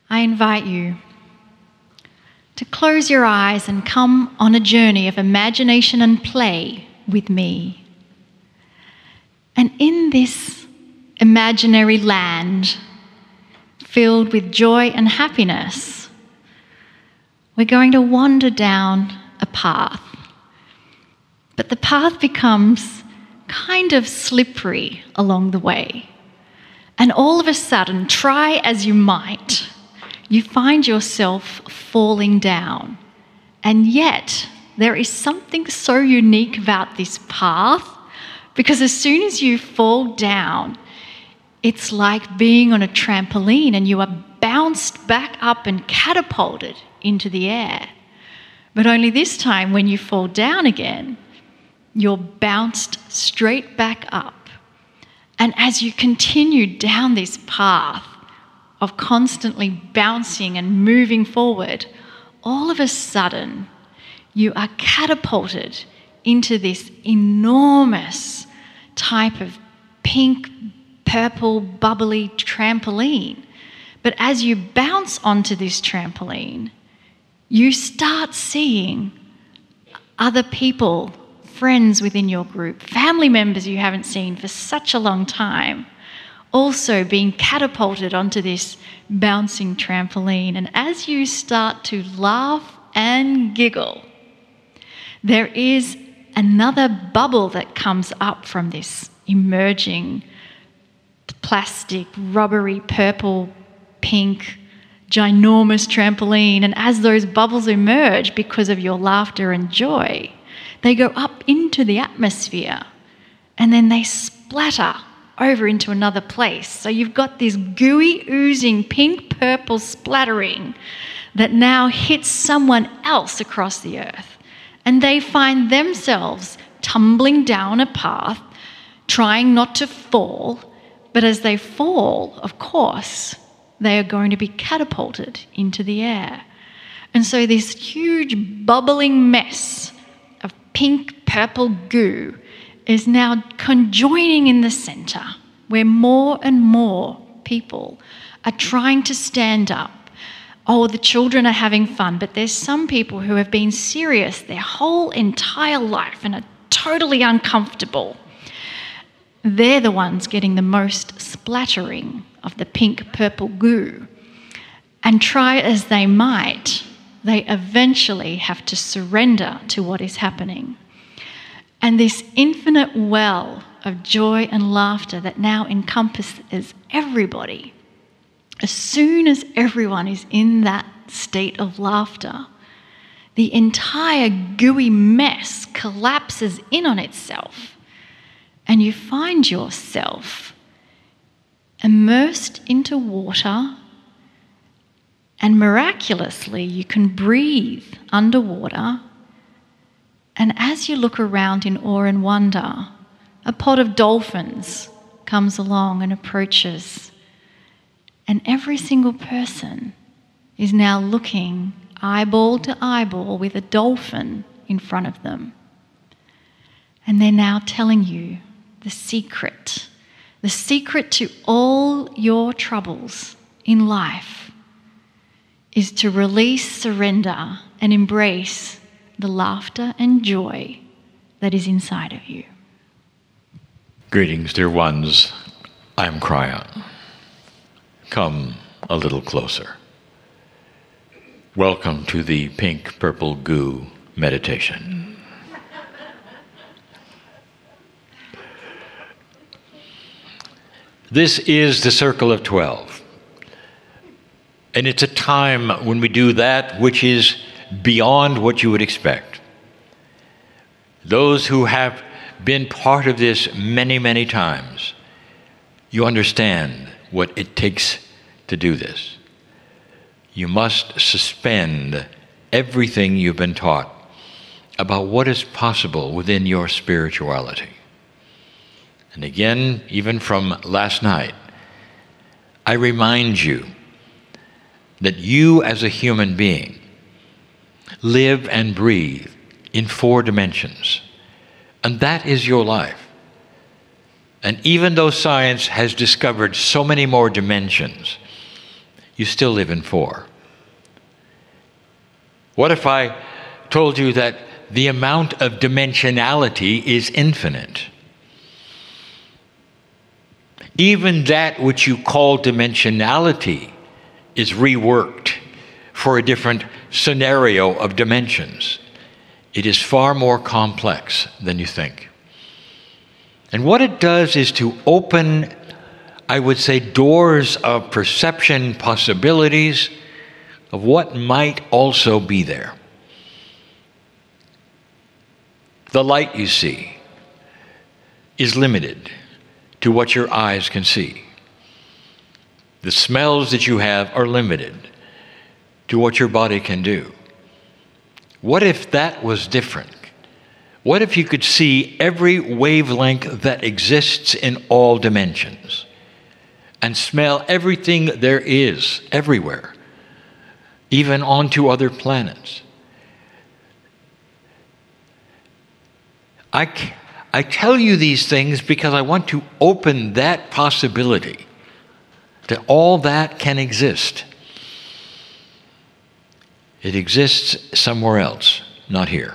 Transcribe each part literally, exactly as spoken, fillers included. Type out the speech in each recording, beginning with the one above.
I invite you to close your eyes and come on a journey of imagination and play with me. And in this imaginary land filled with joy and happiness, we're going to wander down a path. But the path becomes kind of slippery along the way. And all of a sudden, try as you might, you find yourself falling down. And yet, there is something so unique about this path, because as soon as you fall down, it's like being on a trampoline and you are bounced back up and catapulted into the air. But only this time, when you fall down again, you're bounced straight back up. And as you continue down this path of constantly bouncing and moving forward, all of a sudden, you are catapulted into this enormous type of pink, purple, bubbly trampoline. But as you bounce onto this trampoline, you start seeing other people, friends within your group, family members you haven't seen for such a long time, also being catapulted onto this bouncing trampoline. And as you start to laugh and giggle, there is another bubble that comes up from this emerging plastic, rubbery, purple, pink, ginormous trampoline. And as those bubbles emerge because of your laughter and joy, they go up into the atmosphere and then they splatter over into another place. So you've got this gooey, oozing, pink, purple splattering that now hits someone else across the earth. And they find themselves tumbling down a path, trying not to fall. But as they fall, of course, they are going to be catapulted into the air. And so this huge bubbling mess of pink, purple goo is now conjoining in the centre, where more and more people are trying to stand up. Oh, the children are having fun, but there's some people who have been serious their whole entire life and are totally uncomfortable. They're the ones getting the most splattering of the pink, purple goo. And try as they might, they eventually have to surrender to what is happening. And this infinite well of joy and laughter that now encompasses everybody, as soon as everyone is in that state of laughter, the entire gooey mess collapses in on itself, and you find yourself immersed into water, and miraculously you can breathe underwater. And as you look around in awe and wonder, a pod of dolphins comes along and approaches. And every single person is now looking eyeball to eyeball with a dolphin in front of them. And they're now telling you the secret, the secret to all your troubles in life is to release, surrender, and embrace the laughter and joy that is inside of you. Greetings, dear ones. I'm Kryon. Come a little closer. Welcome to the Pink Purple Goo meditation. This is the Circle of Twelve. And it's a time when we do that which is beyond what you would expect. Those who have been part of this many, many times, you understand what it takes to do this. You must suspend everything you've been taught about what is possible within your spirituality. And again, even from last night, I remind you that you as a human being live and breathe in four dimensions. And that is your life. And even though science has discovered so many more dimensions, you still live in four. What if I told you that the amount of dimensionality is infinite? Even that which you call dimensionality is reworked for a different scenario of dimensions. It is far more complex than you think. And what it does is to open, I would say, doors of perception, possibilities of what might also be there. The light you see is limited to what your eyes can see. The smells that you have are limited to what your body can do. What if that was different? What if you could see every wavelength that exists in all dimensions and smell everything there is everywhere, even onto other planets? I, I tell you these things because I want to open that possibility that all that can exist. It exists somewhere else, not here.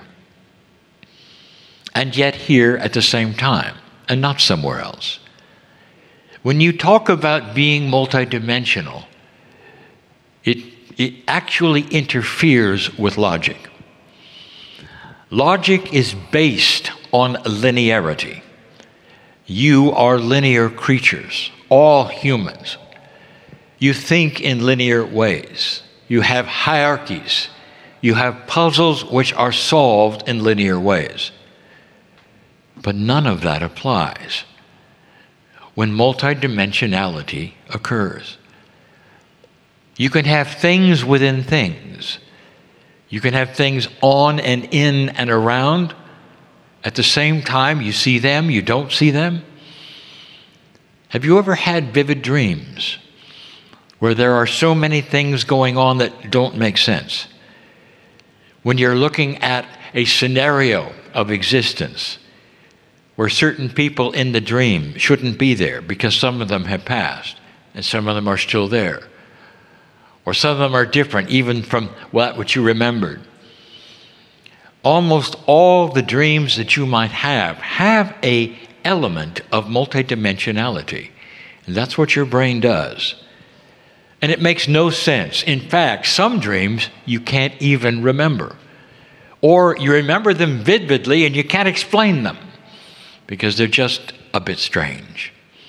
And yet here at the same time, and not somewhere else. When you talk about being multidimensional, it, it actually interferes with logic. Logic is based on linearity. You are linear creatures, all humans. You think in linear ways. You have hierarchies. You have puzzles which are solved in linear ways. But none of that applies when multidimensionality occurs. You can have things within things. You can have things on and in and around. At the same time, you see them, you don't see them. Have you ever had vivid dreams where there are so many things going on that don't make sense? When you're looking at a scenario of existence where certain people in the dream shouldn't be there because some of them have passed and some of them are still there. Or some of them are different even from what, what you remembered. Almost all the dreams that you might have have an element of multidimensionality. And that's what your brain does. And it makes no sense. In fact, some dreams you can't even remember. Or you remember them vividly and you can't explain them because they're just a bit strange.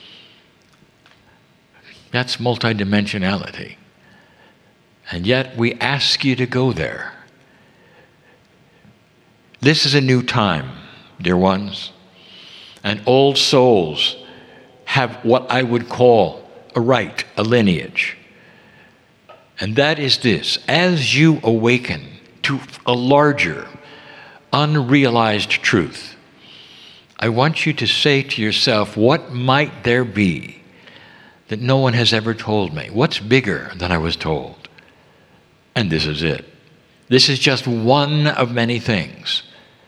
That's multidimensionality. And yet we ask you to go there. This is a new time, dear ones. And old souls have what I would call a right, a lineage. And that is this: as you awaken to a larger, unrealized truth, I want you to say to yourself, what might there be that no one has ever told me? What's bigger than I was told? And this is it. This is just one of many things.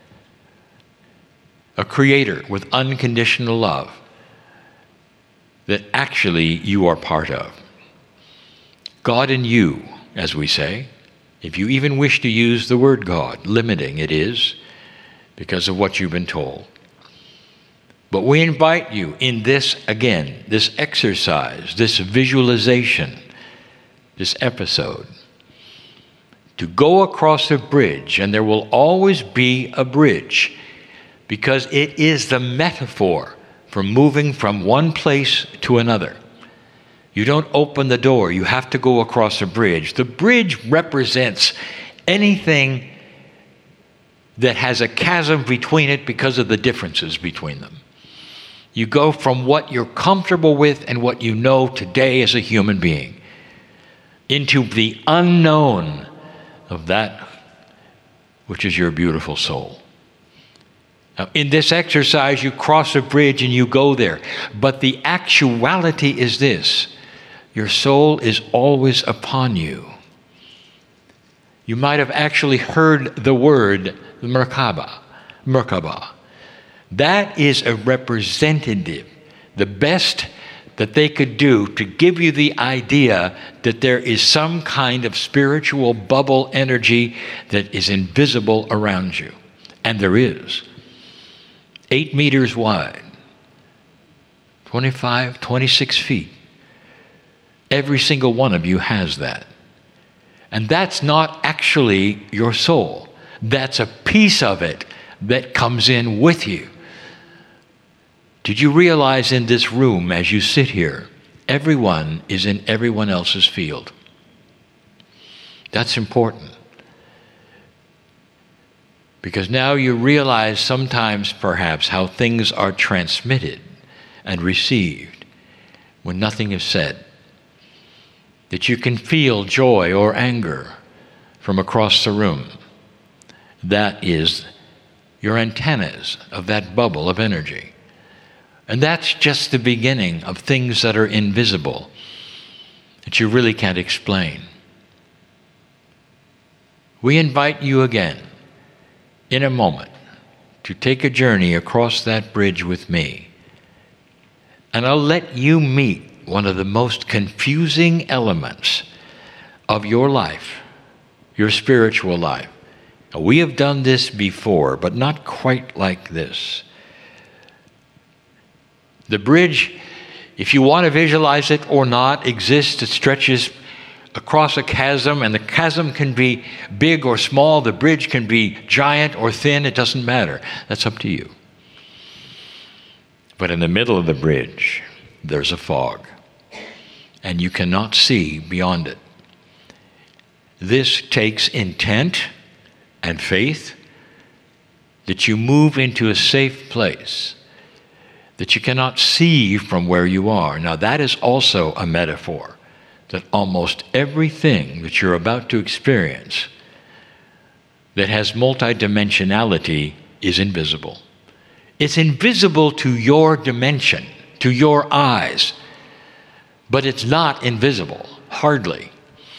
A creator with unconditional love that actually you are part of. God in you, as we say, if you even wish to use the word God, limiting it is because of what you've been told. But we invite you in this, again, this exercise, this visualization, this episode, to go across a bridge, and there will always be a bridge, because it is the metaphor for moving from one place to another. You don't open the door, you have to go across a bridge. The bridge represents anything that has a chasm between it because of the differences between them. You go from what you're comfortable with and what you know today as a human being into the unknown of that which is your beautiful soul. Now, in this exercise, you cross a bridge and you go there. But the actuality is this: your soul is always upon you. You might have actually heard the word Merkaba. Merkaba. That is a representative, the best that they could do to give you the idea that there is some kind of spiritual bubble energy that is invisible around you. And there is. Eight meters wide, twenty-five, twenty-six feet. Every single one of you has that. And that's not actually your soul. That's a piece of it that comes in with you. Did you realize in this room as you sit here, everyone is in everyone else's field? That's important. Because now you realize sometimes perhaps how things are transmitted and received when nothing is said. That you can feel joy or anger from across the room. That is your antennas of that bubble of energy. And that's just the beginning of things that are invisible, that you really can't explain. We invite you again, in a moment, to take a journey across that bridge with me. And I'll let you meet one of the most confusing elements of your life, your spiritual life. Now, we have done this before, but not quite like this. The bridge, if you want to visualize it or not, exists. It stretches across a chasm, and the chasm can be big or small. The bridge can be giant or thin. It doesn't matter. That's up to you. But in the middle of the bridge, there's a fog, and you cannot see beyond it. This takes intent and faith that you move into a safe place that you cannot see from where you are. Now, that is also a metaphor, that almost everything that you're about to experience that has multidimensionality is invisible. It's invisible to your dimension, to your eyes, but it's not invisible, hardly.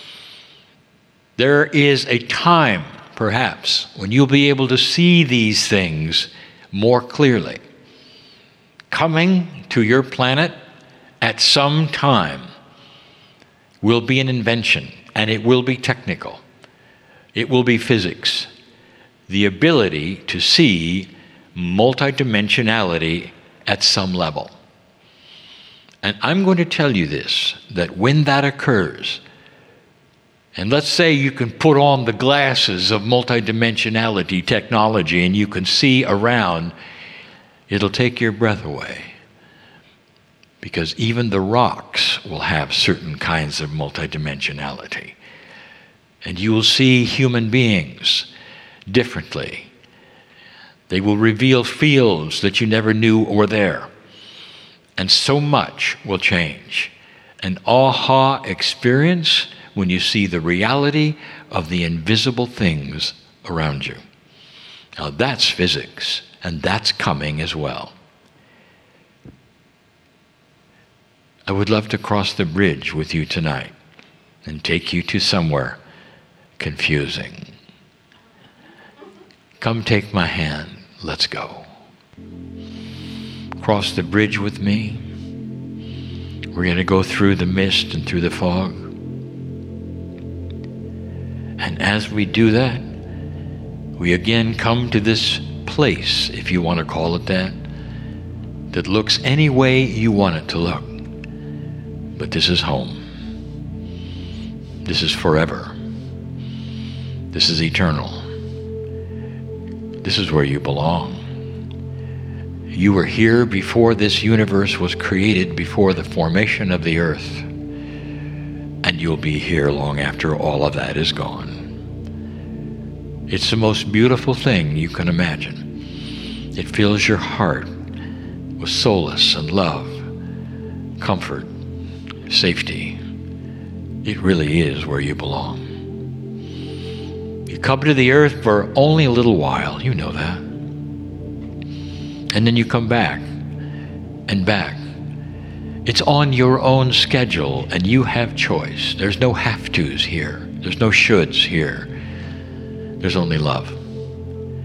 There is a time, perhaps, when you'll be able to see these things more clearly. Coming to your planet at some time will be an invention, and it will be technical. It will be physics. The ability to see multidimensionality at some level. And I'm going to tell you this, that when that occurs, and let's say you can put on the glasses of multidimensionality technology and you can see around, it'll take your breath away. Because even the rocks will have certain kinds of multidimensionality. And you will see human beings differently. They will reveal fields that you never knew were there. And so much will change. An aha experience when you see the reality of the invisible things around you. Now that's physics, and that's coming as well. I would love to cross the bridge with you tonight and take you to somewhere confusing. Come take my hand. Let's go. Cross the bridge with me. We're going to go through the mist and through the fog. And as we do that, we again come to this place, if you want to call it that, that looks any way you want it to look. But this is home. This is forever. This is eternal. This is where you belong. You were here before this universe was created, before the formation of the earth. And you'll be here long after all of that is gone. It's the most beautiful thing you can imagine. It fills your heart with solace and love, comfort, safety. It really is where you belong. You come to the earth for only a little while, you know that. And then you come back and back. It's on your own schedule, and you have choice. There's no have-tos here. There's no shoulds here. There's only love.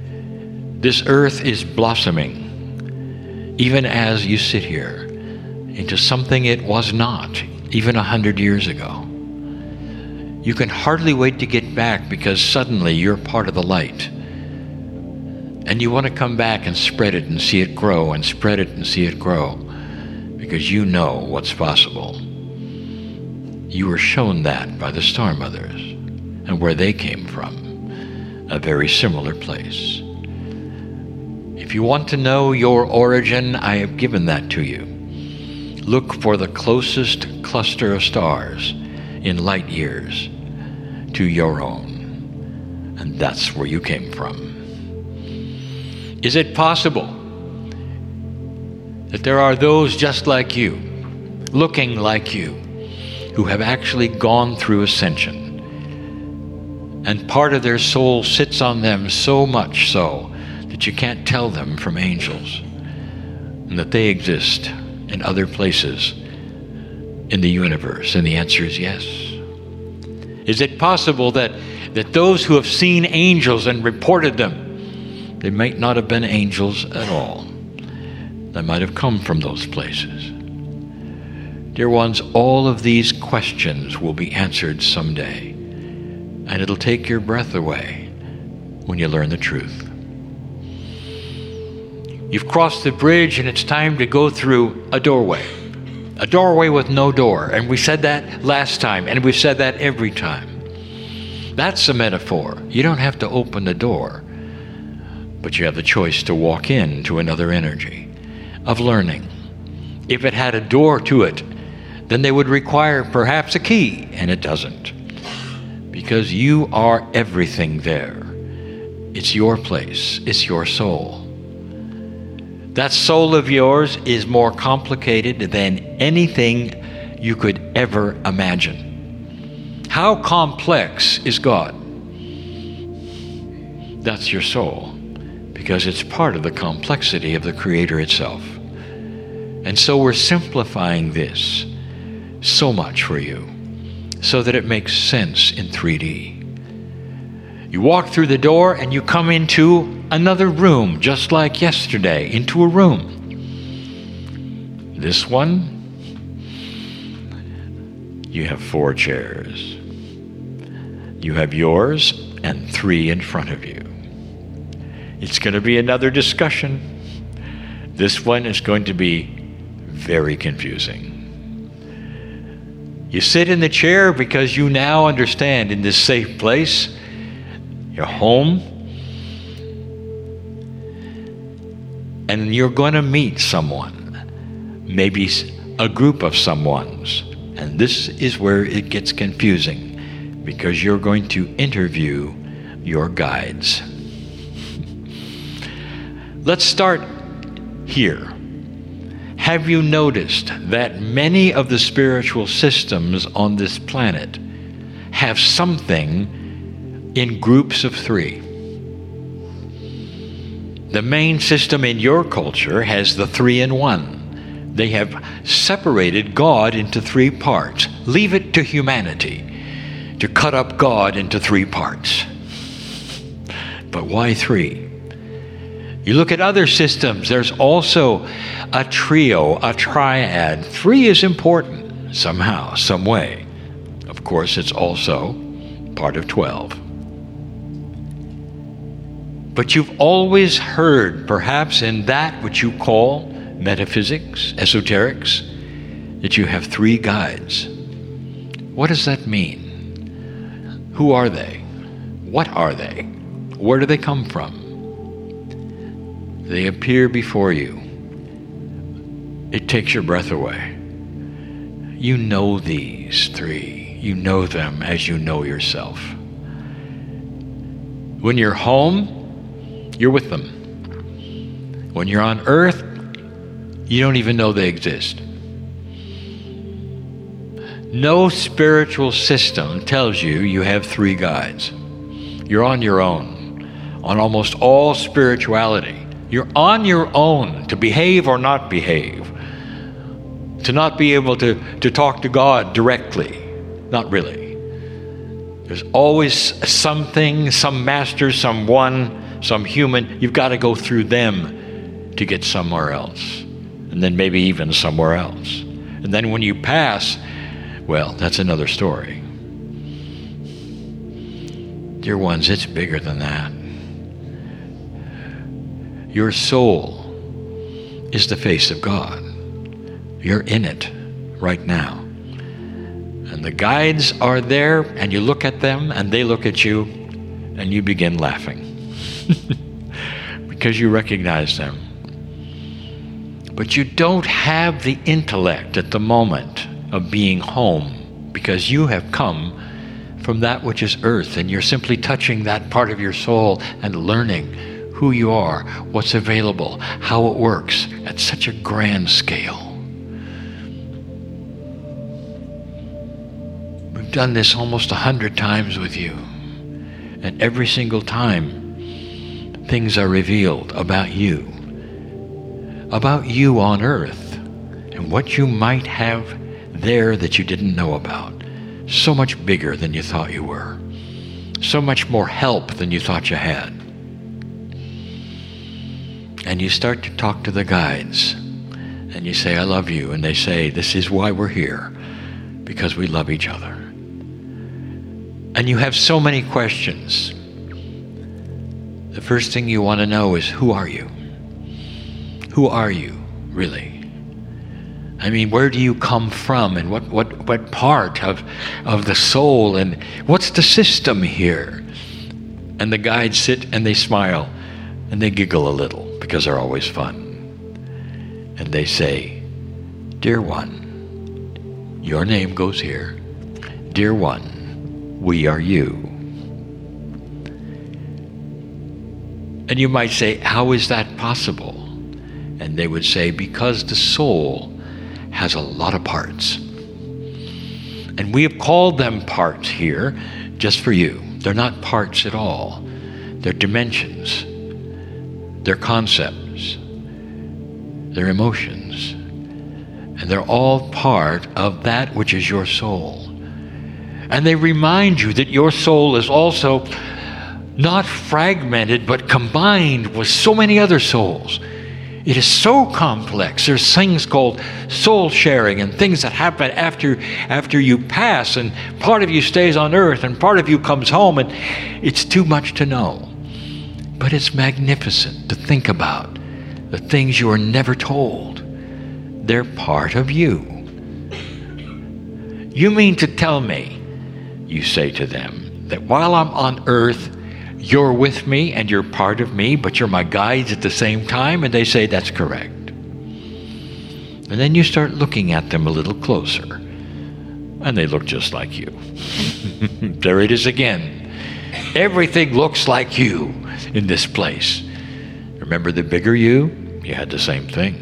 This earth is blossoming, even as you sit here. into something it was not, even a hundred years ago. You can hardly wait to get back because suddenly you're part of the light. And you want to come back and spread it and see it grow and spread it and see it grow because you know what's possible. You were shown that by the Star Mothers and where they came from, a very similar place. If you want to know your origin, I have given that to you. Look for the closest cluster of stars in light years to your own, and that's where you came from. Is it possible that there are those just like you, looking like you, who have actually gone through ascension, and part of their soul sits on them so much so that you can't tell them from angels, and that they exist in other places in the universe? And the answer is yes. Is it possible that, that those who have seen angels and reported them, they might not have been angels at all? They might have come from those places. Dear ones, all of these questions will be answered someday, and it'll take your breath away when you learn the truth. You've crossed the bridge and it's time to go through a doorway. A doorway with no door. And we said that last time, and we've said that every time. That's a metaphor. You don't have to open the door, but you have the choice to walk into another energy of learning. If it had a door to it, then they would require perhaps a key, and it doesn't. Because you are everything there. It's your place. It's your soul. That soul of yours is more complicated than anything you could ever imagine. How complex is God? That's your soul, because it's part of the complexity of the Creator itself. And so we're simplifying this so much for you, so that it makes sense in three D. You walk through the door and you come into another room, just like yesterday, into a room. This one, you have four chairs. You have yours and three in front of you. It's going to be another discussion. This one is going to be very confusing. You sit in the chair because you now understand in this safe place, your home, and you're going to meet someone, maybe a group of someones, and this is where it gets confusing, because you're going to interview your guides. Let's start here. Have you noticed that many of the spiritual systems on this planet have something in groups of three? The main system in your culture has the three in one. They have separated God into three parts. Leave it to humanity to cut up God into three parts. But why three? You look at other systems, there's also a trio, a triad. Three is important somehow, some way. Of course, it's also part of twelve. But you've always heard, perhaps in that which you call metaphysics, esoterics, that you have three guides. What does that mean? Who are they? What are they? Where do they come from? They appear before you. It takes your breath away. You know these three. You know them as you know yourself. When you're home, you're with them. When you're on earth, you don't even know they exist. No spiritual system tells you you have three guides. You're on your own. On almost all spirituality, you're on your own to behave or not behave. To not be able to, to talk to God directly. Not really. There's always something, some master, someone, some human. You've got to go through them to get somewhere else. And then maybe even somewhere else. And then when you pass, well, that's another story. Dear ones, it's bigger than that. Your soul is the face of God. You're in it right now. And the guides are there, and you look at them, and they look at you, and you begin laughing because you recognize them. But you don't have the intellect at the moment of being home, because you have come from that which is earth, and you're simply touching that part of your soul and learning who you are, what's available, how it works at such a grand scale. We've done this almost a hundred times with you, and every single time things are revealed about you, about you on earth, and what you might have there that you didn't know about. So much bigger than you thought you were. So much more help than you thought you had. And you start to talk to the guides, and you say, I love you. And they say, this is why we're here, because we love each other. And you have so many questions. The first thing you want to know is, who are you? Who are you, really? I mean, where do you come from, and what, what, what part of, of the soul, and what's the system here? And the guides sit and they smile and they giggle a little, because they're always fun. And they say, dear one, your name goes here. Dear one, we are you. And you might say, how is that possible? And they would say, because the soul has a lot of parts. And we have called them parts here just for you. They're not parts at all. They're dimensions. They're concepts. They're emotions. And they're all part of that which is your soul. And they remind you that your soul is also not fragmented, but combined with so many other souls. It is so complex. There's things called soul sharing and things that happen after after you pass, and part of you stays on earth and part of you comes home, and it's too much to know. But it's magnificent to think about the things you are never told. They're part of you. You mean to tell me, you say to them, that while I'm on earth, you're with me and you're part of me, but you're my guides at the same time? And they say, that's correct. And then you start looking at them a little closer, and they look just like you. There it is again. Everything looks like you in this place. Remember the bigger you? You had the same thing.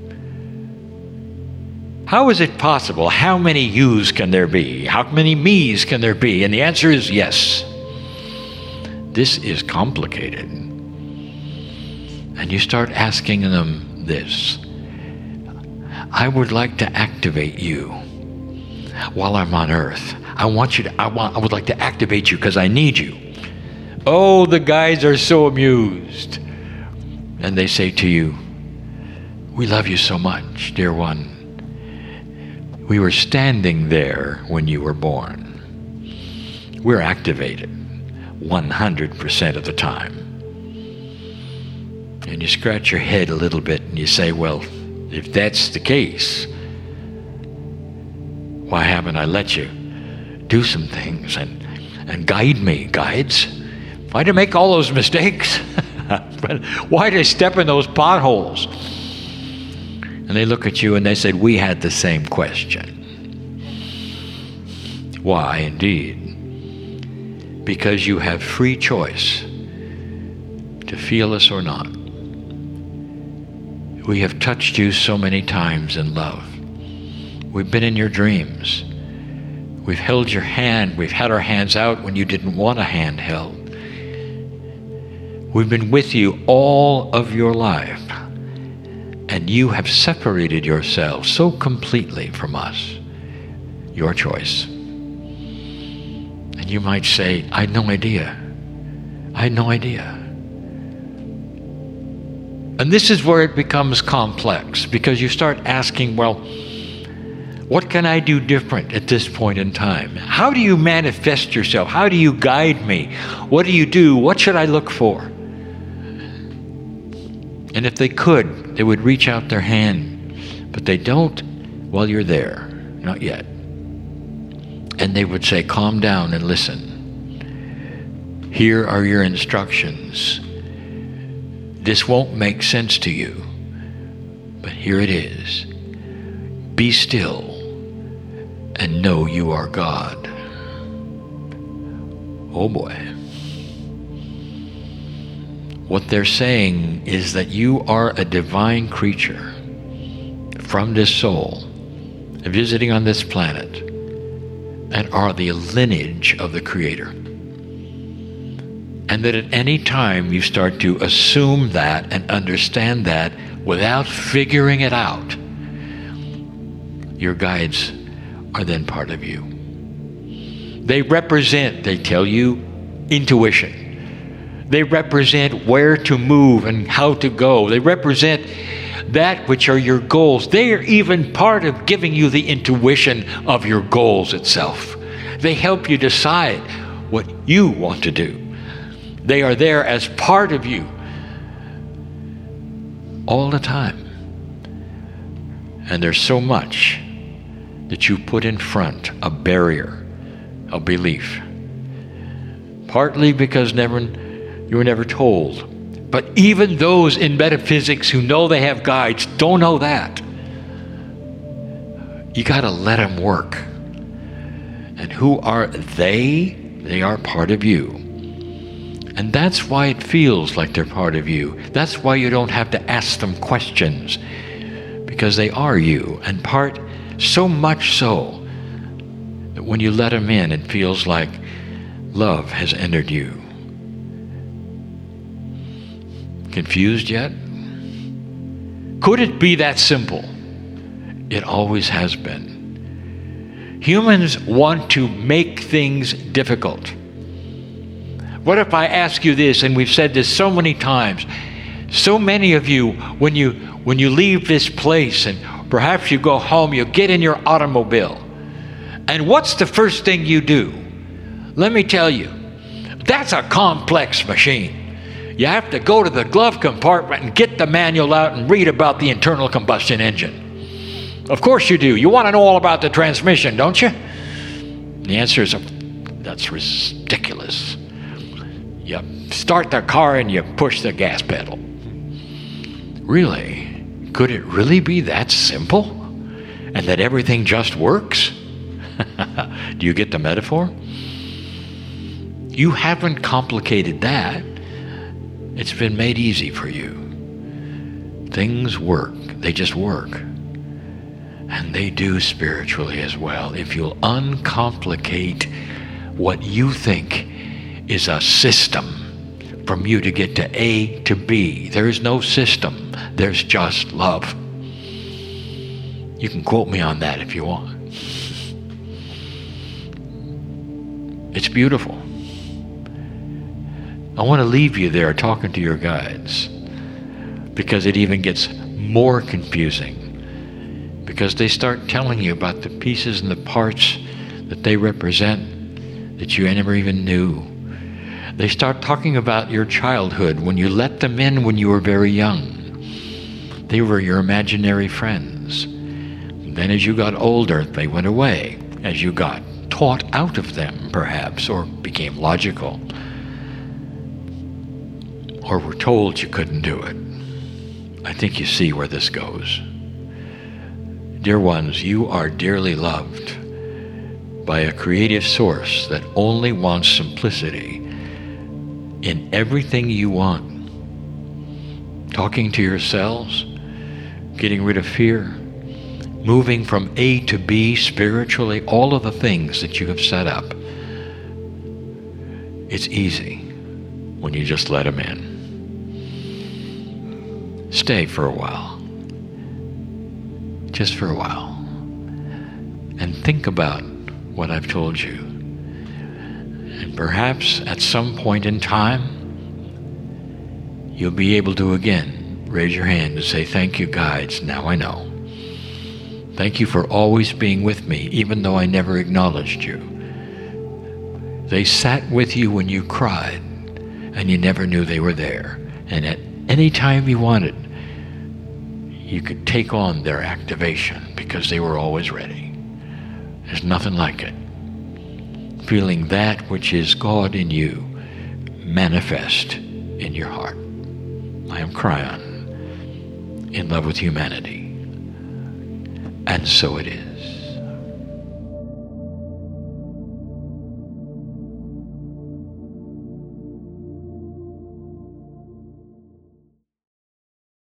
How is it possible? How many yous can there be? How many me's can there be? And the answer is yes. This is complicated. And you start asking them this. I would like to activate you while I'm on earth. I want you to, I want, I would like to activate you because I need you. Oh, the guys are so amused. And they say to you, we love you so much, dear one. We were standing there when you were born. We're activated one hundred percent of the time. And you scratch your head a little bit and you say, well, if that's the case, why haven't I let you do some things and, and guide me, guides? Why did I make all those mistakes? Why did I step in those potholes? And they look at you and they said, we had the same question. Why, indeed? Because you have free choice to feel us or not. We have touched you so many times in love. We've been in your dreams. We've held your hand. We've had our hands out when you didn't want a hand held. We've been with you all of your life. And you have separated yourself so completely from us. Your choice. And you might say, I had no idea. I had no idea. And this is where it becomes complex, because you start asking, well, What can I do different at this point in time? How do you manifest yourself? How do you guide me? What do you do? What should I look for? And if they could, they would reach out their hand, but they don't while you're there, not yet. And they would say, calm down and listen. Here are your instructions. This won't make sense to you, but here it is. Be still and know you are God. Oh boy. What they're saying is that you are a divine creature from this soul, visiting on this planet, and are the lineage of the Creator. And that at any time you start to assume that and understand that without figuring it out, your guides are then part of you. They represent, they tell you, intuition. They represent where to move and how to go. They represent that which are your goals. They are even part of giving you the intuition of your goals itself. They help you decide what you want to do. They are there as part of you all the time. And there's so much that you put in front, a barrier of belief. Partly because never you were never told. But even those in metaphysics who know they have guides don't know that. You got to let them work. And who are they? They are part of you. And that's why it feels like they're part of you. That's why you don't have to ask them questions, because they are you, and part so much so that when you let them in, it feels like love has entered you. Confused yet? Could it be that simple? It always has been. Humans want to make things difficult. What if I ask you this, and we've said this so many times, so many of you, when you when you leave this place and perhaps you go home, you get in your automobile, and what's the first thing you do? Let me tell you, that's a complex machine. You have to go to the glove compartment and get the manual out and read about the internal combustion engine. Of course you do. You want to know all about the transmission, don't you? The answer is, that's ridiculous. You start the car and you push the gas pedal. Really? Could it really be that simple? And that everything just works? Do you get the metaphor? You haven't complicated that. It's been made easy for you. Things work. They just work. And they do spiritually as well. If you'll uncomplicate what you think is a system from you to get to A to B. There is no system. There's just love. You can quote me on that if you want. It's beautiful. I want to leave you there talking to your guides, because it even gets more confusing, because they start telling you about the pieces and the parts that they represent that you never even knew. They start talking about your childhood, when you let them in when you were very young. They were your imaginary friends. And then as you got older, they went away, as you got taught out of them, perhaps, or became logical, or were told you couldn't do it. I think you see where this goes. Dear ones, you are dearly loved by a creative source that only wants simplicity in everything you want. Talking to yourselves, getting rid of fear, moving from A to B spiritually, all of the things that you have set up. It's easy when you just let them in. Stay for a while. Just for a while. And think about what I've told you. And perhaps at some point in time, you'll be able to again raise your hand and say, thank you, guides. Now I know. Thank you for always being with me, even though I never acknowledged you. They sat with you when you cried, and you never knew they were there. And at any time you wanted, you could take on their activation because they were always ready. There's nothing like it. Feeling that which is God in you manifest in your heart. I am Kryon, in love with humanity. And so it is.